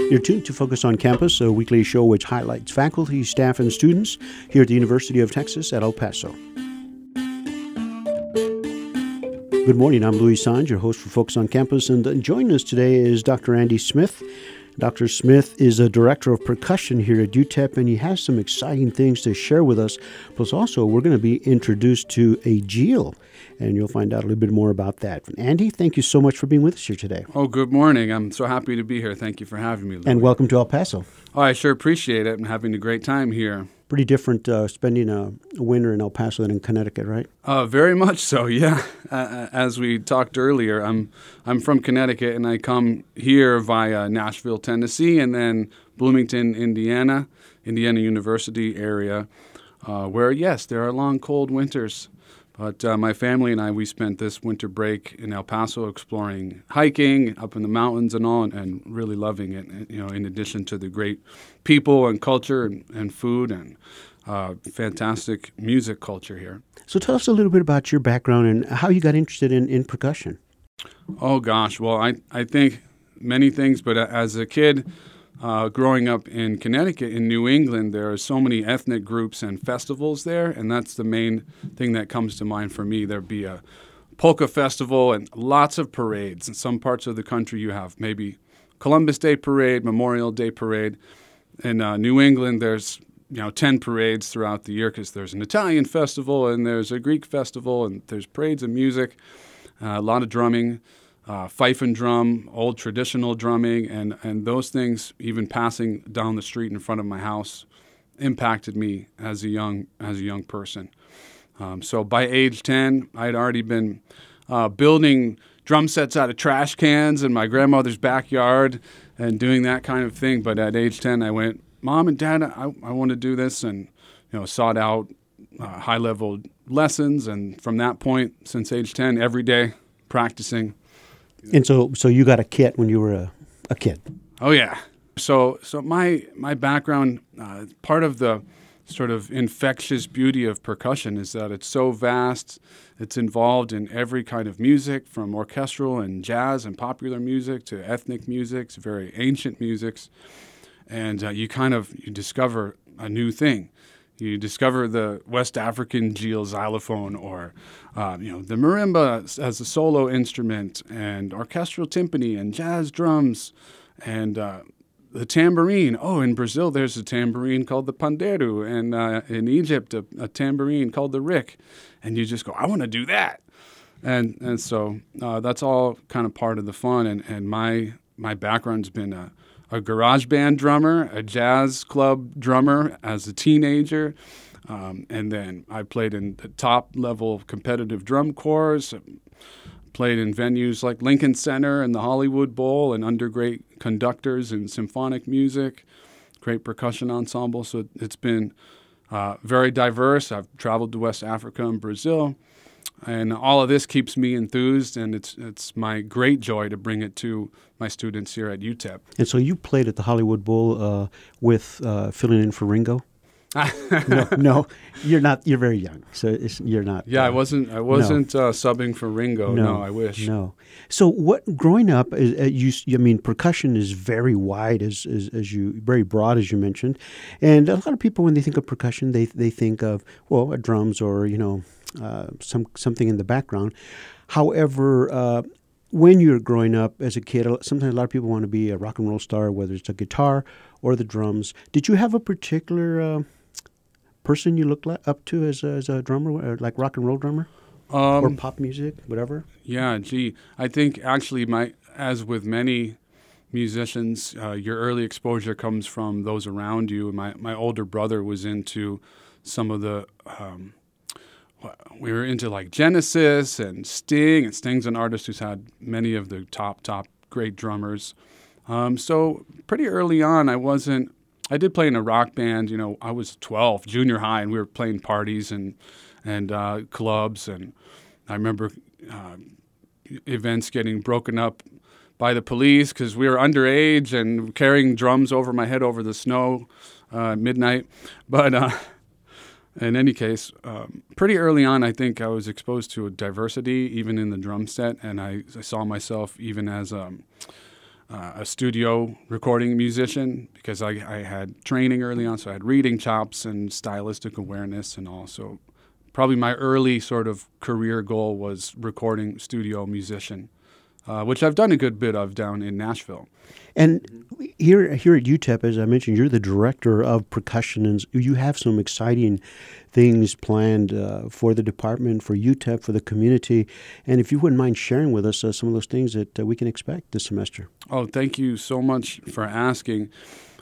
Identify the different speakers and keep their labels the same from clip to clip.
Speaker 1: You're tuned to Focus on Campus, a weekly show which highlights faculty, staff, and students here at the University of Texas at El Paso. Good morning, I'm Louis Sanj, your host for Focus on Campus, and joining us today is Dr. Andy Smith. Dr. Smith is a director of percussion here at UTEP, and he has some exciting things to share with us. Plus, also, we're going to be introduced to a Jeel, and you'll find out a little bit more about that. Andy, thank you so much for being with us here today.
Speaker 2: Oh, good morning. I'm so happy to be here. Thank you for having me, Louis.
Speaker 1: And welcome to El Paso.
Speaker 2: Oh, I sure appreciate it. I'm having a great time here.
Speaker 1: Pretty different spending a winter in El Paso than in Connecticut, right?
Speaker 2: Very much so, yeah. As we talked earlier, I'm from Connecticut, and I come here via Nashville, Tennessee, and then Bloomington, Indiana University area, where, yes, there are long, cold winters. But my family and I, we spent this winter break in El Paso exploring hiking up in the mountains and all, and really loving it, in addition to the great people and culture and food and fantastic music culture here.
Speaker 1: So tell us a little bit about your background and how you got interested in percussion.
Speaker 2: Oh, gosh. Well, I think many things, but as a kid, growing up in Connecticut, in New England, there are so many ethnic groups and festivals there, and that's the main thing that comes to mind for me. There'd be a polka festival and lots of parades. In some parts of the country, you have maybe Columbus Day Parade, Memorial Day Parade. In New England, there's 10 parades throughout the year because there's an Italian festival and there's a Greek festival and there's parades of music, a lot of drumming. Fife and drum, old traditional drumming, and those things, even passing down the street in front of my house, impacted me as a young person. So by age 10, I had already been building drum sets out of trash cans in my grandmother's backyard and doing that kind of thing. But at age 10, I went, Mom and Dad, I want to do this, and sought out high-level lessons. And from that point, since age 10, every day practicing.
Speaker 1: And so you got a kit when you were a kid.
Speaker 2: Oh yeah. So my background, part of the sort of infectious beauty of percussion is that it's so vast. It's involved in every kind of music, from orchestral and jazz and popular music to ethnic music, to very ancient musics, and you discover a new thing. You discover the West African Jeel xylophone, or the marimba as a solo instrument, and orchestral timpani and jazz drums, and the tambourine. Oh, in Brazil there's a tambourine called the pandeiro, and in Egypt a tambourine called the rick, and you just go, I want to do that, and so that's all kind of part of the fun. And my background's been a garage band drummer, a jazz club drummer as a teenager, and then I played in the top-level competitive drum corps, played in venues like Lincoln Center and the Hollywood Bowl, and under great conductors and symphonic music, great percussion ensemble. So it's been very diverse. I've traveled to West Africa and Brazil, and all of this keeps me enthused, and it's my great joy to bring it to my students here at UTEP.
Speaker 1: And so you played at the Hollywood Bowl with filling in for Ringo? No, you're not. You're very young, so you're not.
Speaker 2: Yeah, I wasn't subbing for Ringo. No, I wish.
Speaker 1: No. So what? Growing up, percussion is very wide, as you very broad, as you mentioned, and a lot of people, when they think of percussion, they think of drums or something in the background. However, when you're growing up as a kid, sometimes a lot of people want to be a rock and roll star, whether it's a guitar or the drums. Did you have a particular person you looked up to as a drummer, or like rock and roll drummer, or pop music, whatever?
Speaker 2: Yeah, I think actually as with many musicians, your early exposure comes from those around you. My older brother was into some of the we were into like Genesis and Sting, and Sting's an artist who's had many of the top great drummers. So pretty early on, I did play in a rock band. I was 12, junior high, and we were playing parties and clubs, and I remember events getting broken up by the police because we were underage and carrying drums over my head over the snow at midnight. But in any case, pretty early on, I think I was exposed to a diversity even in the drum set, and I saw myself even as a studio recording musician because I had training early on, so I had reading chops and stylistic awareness, and also probably my early sort of career goal was recording studio musician, which I've done a good bit of down in Nashville.
Speaker 1: And here at UTEP, as I mentioned, you're the director of percussion, and you have some exciting things planned for the department, for UTEP, for the community. And if you wouldn't mind sharing with us some of those things that we can expect this semester.
Speaker 2: Oh, thank you so much for asking.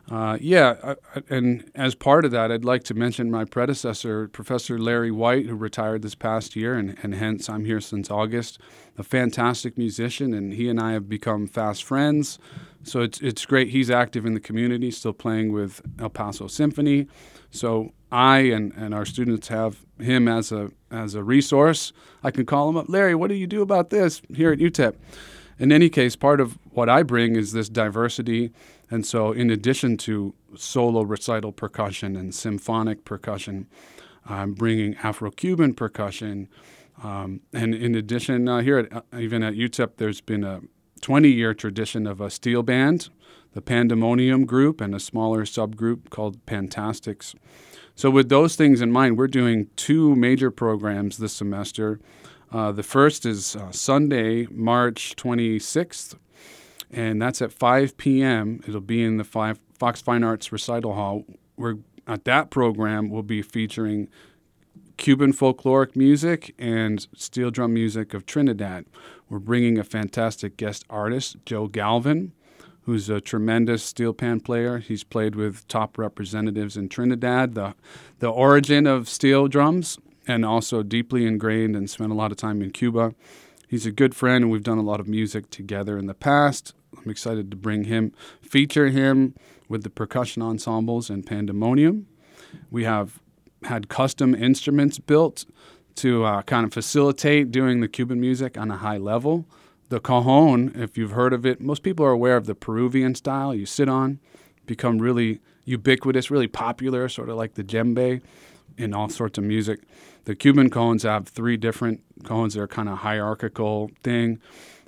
Speaker 2: And as part of that, I'd like to mention my predecessor, Professor Larry White, who retired this past year, and hence I'm here since August, a fantastic musician, and he and I have become fast friends. So it's great. He's active in the community, still playing with El Paso Symphony. So I and our students have him as a resource. I can call him up, Larry, what do you do about this here at UTEP? In any case, part of what I bring is this diversity. And so in addition to solo recital percussion and symphonic percussion, I'm bringing Afro-Cuban percussion. And in addition, even at UTEP, there's been a 20-year tradition of a steel band, the Pandemonium Group, and a smaller subgroup called Pantastics. So with those things in mind, we're doing 2 major programs this semester. The first is Sunday, March 26th, and that's at 5 p.m. It'll be in the Fox Fine Arts Recital Hall. At that program, we'll be featuring Cuban folkloric music and steel drum music of Trinidad. We're bringing a fantastic guest artist, Joe Galvin, who's a tremendous steel pan player. He's played with top representatives in Trinidad, the origin of steel drums, and also deeply ingrained and spent a lot of time in Cuba. He's a good friend, and we've done a lot of music together in the past. I'm excited to feature him with the percussion ensembles and Pandemonium. We have had custom instruments built to kind of facilitate doing the Cuban music on a high level. The cajon, if you've heard of it, most people are aware of the Peruvian style you sit on, become really ubiquitous, really popular, sort of like the djembe in all sorts of music. The Cuban cajones have 3 different cajones that are kind of hierarchical thing.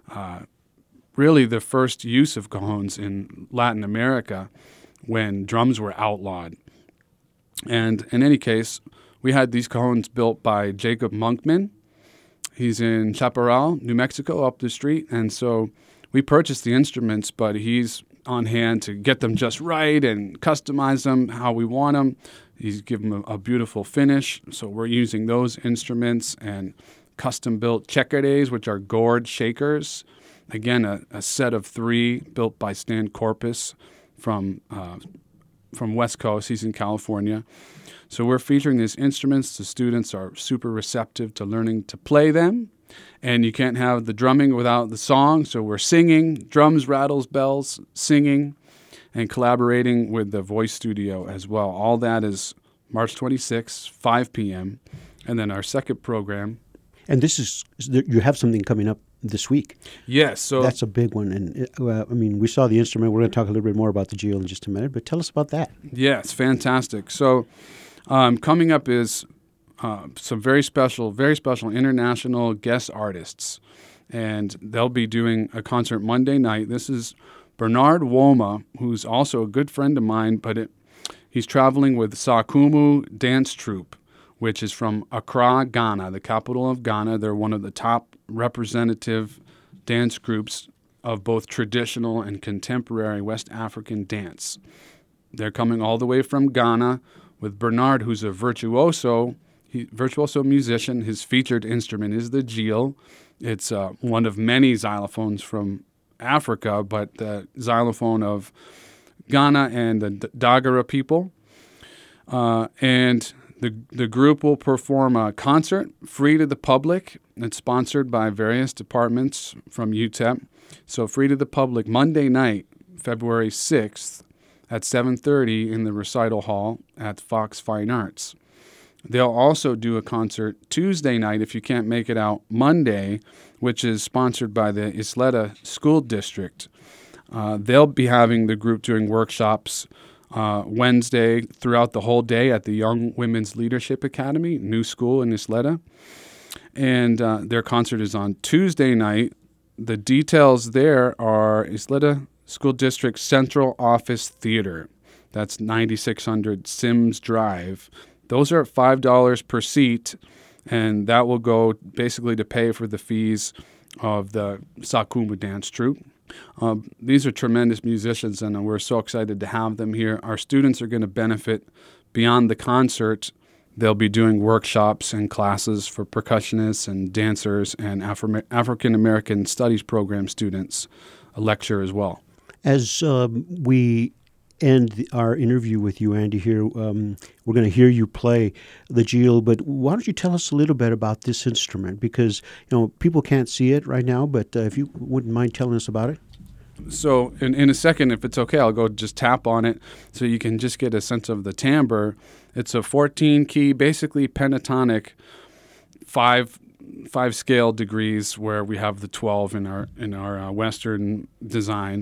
Speaker 2: Really the first use of cajones in Latin America when drums were outlawed. And in any case, we had these cajones built by Jacob Monkman. He's in Chaparral, New Mexico, up the street. And so we purchased the instruments, but he's on hand to get them just right and customize them how we want them. He's given them a beautiful finish. So we're using those instruments and custom-built checares, which are gourd shakers. Again, a set of 3 built by Stan Corpus from West Coast. He's in California. So we're featuring these instruments. The students are super receptive to learning to play them. And you can't have the drumming without the song. So we're singing, drums, rattles, bells, singing, and collaborating with the voice studio as well. All that is March 26th, 5 p.m. And then our second program.
Speaker 1: And you have something coming up this week.
Speaker 2: Yes. So
Speaker 1: that's a big one. And we saw the instrument. We're going to talk a little bit more about the Geo in just a minute, but tell us about that.
Speaker 2: Yes, fantastic. So coming up is some very special international guest artists, and they'll be doing a concert Monday night. This is Bernard Woma, who's also a good friend of mine, but he's traveling with Sakumu Dance Troupe, which is from Accra, Ghana, the capital of Ghana. They're one of the top representative dance groups of both traditional and contemporary West African dance. They're coming all the way from Ghana with Bernard, who's a virtuoso musician. His featured instrument is the Geel. It's one of many xylophones from Africa, but the xylophone of Ghana and the Dagara people. And the group will perform a concert free to the public. It's sponsored by various departments from UTEP. So free to the public Monday night, February 6th at 7:30 in the recital hall at Fox Fine Arts. They'll also do a concert Tuesday night if you can't make it out Monday, which is sponsored by the Isleta School District. They'll be having the group doing workshops Wednesday throughout the whole day at the Young Women's Leadership Academy, new school in Isleta. And their concert is on Tuesday night. The details there are Isleta School District Central Office Theater. That's 9600 Sims Drive. Those are $5 per seat, and that will go basically to pay for the fees of the Sakuma Dance Troupe. These are tremendous musicians, and we're so excited to have them here. Our students are going to benefit beyond the concert. They'll be doing workshops and classes for percussionists and dancers and African American Studies program students, a lecture as well.
Speaker 1: As we end our interview with you, Andy, here, we're going to hear you play the jil, but why don't you tell us a little bit about this instrument? Because, people can't see it right now, but if you wouldn't mind telling us about it.
Speaker 2: So in a second, if it's okay, I'll go just tap on it so you can just get a sense of the timbre. It's a 14-key, basically pentatonic, five scale degrees, where we have the 12 in our Western design,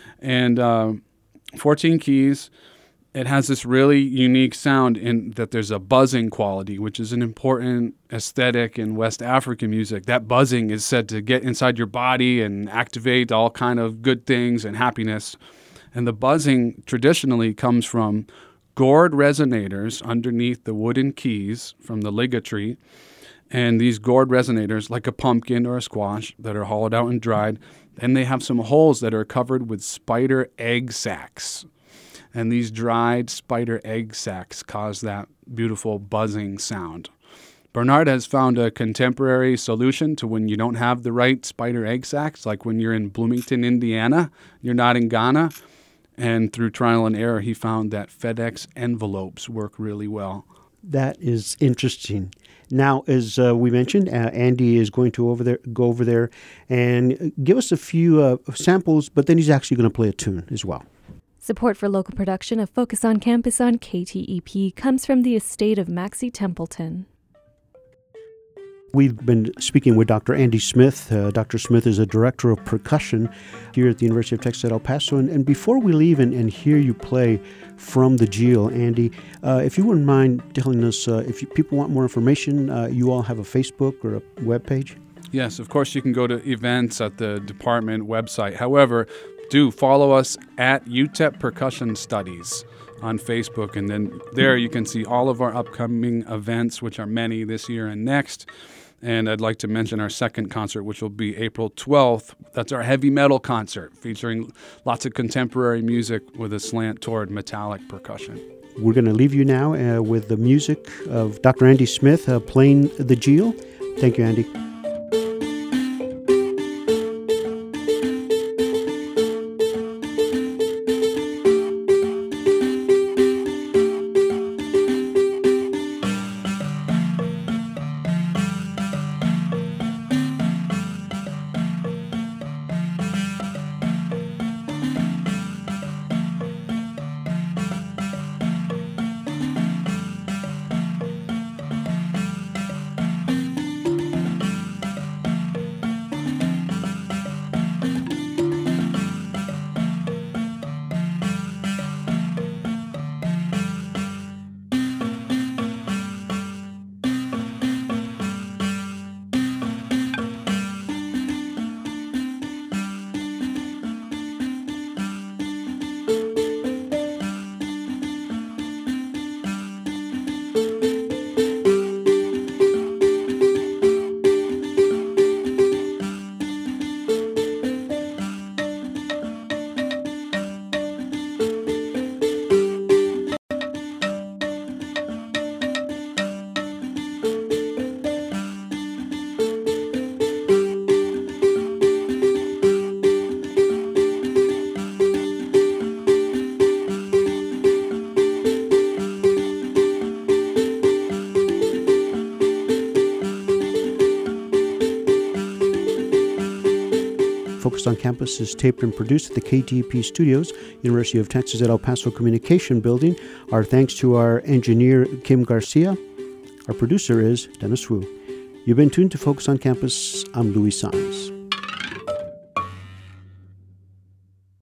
Speaker 2: and 14 keys. It has this really unique sound in that there's a buzzing quality, which is an important aesthetic in West African music. That buzzing is said to get inside your body and activate all kind of good things and happiness. And the buzzing traditionally comes from gourd resonators underneath the wooden keys from the liga tree. And these gourd resonators, like a pumpkin or a squash, that are hollowed out and dried, and they have some holes that are covered with spider egg sacs. And these dried spider egg sacs cause that beautiful buzzing sound. Bernard has found a contemporary solution to when you don't have the right spider egg sacs, like when you're in Bloomington, Indiana, you're not in Ghana. And through trial and error, he found that FedEx envelopes work really well.
Speaker 1: That is interesting. Now, as we mentioned, Andy is going to go over there and give us a few samples, but then he's actually going to play a tune as well.
Speaker 3: Support for local production of Focus on Campus on KTEP comes from the estate of Maxie Templeton.
Speaker 1: We've been speaking with Dr. Andy Smith. Dr. Smith is a director of percussion here at the University of Texas at El Paso. And before we leave and hear you play from the jil, Andy, if you wouldn't mind telling us, if people want more information, you all have a Facebook or a web page?
Speaker 2: Yes, of course you can go to events at the department website. However, do follow us at UTEP Percussion Studies on Facebook, and then there you can see all of our upcoming events, which are many this year and next. And I'd like to mention our second concert, which will be April 12th. That's our heavy metal concert, featuring lots of contemporary music with a slant toward metallic percussion.
Speaker 1: We're going to leave you now with the music of Dr. Andy Smith playing the jil. Thank you, Andy. Focus on Campus is taped and produced at the KTEP Studios, University of Texas at El Paso Communication Building. Our thanks to our engineer, Kim Garcia. Our producer is Dennis Wu. You've been tuned to Focus on Campus. I'm Louis Saenz.